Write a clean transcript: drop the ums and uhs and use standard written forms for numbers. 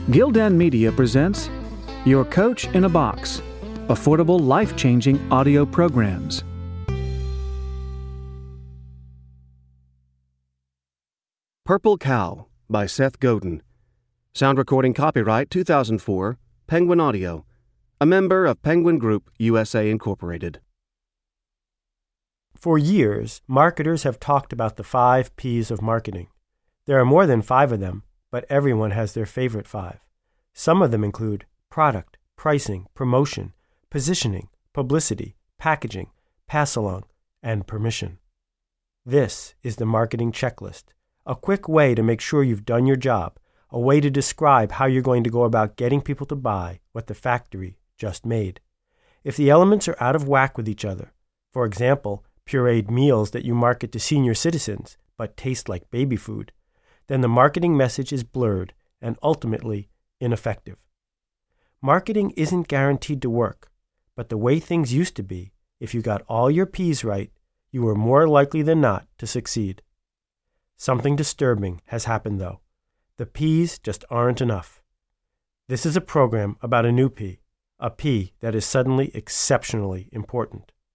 Gildan Media presents Your Coach in a Box, affordable, life-changing audio programs. Purple Cow by Seth Godin. Sound recording copyright 2004, Penguin Audio, a member of Penguin Group USA Incorporated. For years, marketers have talked about the 5 P's of marketing. There are more than 5 of them, but everyone has their favorite 5. Some of them include product, pricing, promotion, positioning, publicity, packaging, pass-along, and permission. This is the marketing checklist, a quick way to make sure you've done your job, a way to describe how you're going to go about getting people to buy what the factory just made. If the elements are out of whack with each other, for example, pureed meals that you market to senior citizens but taste like baby food, then the marketing message is blurred and ultimately ineffective. Marketing isn't guaranteed to work, but the way things used to be, if you got all your P's right, you were more likely than not to succeed. Something disturbing has happened, though. The P's just aren't enough. This is a program about a new P, a P that is suddenly exceptionally important.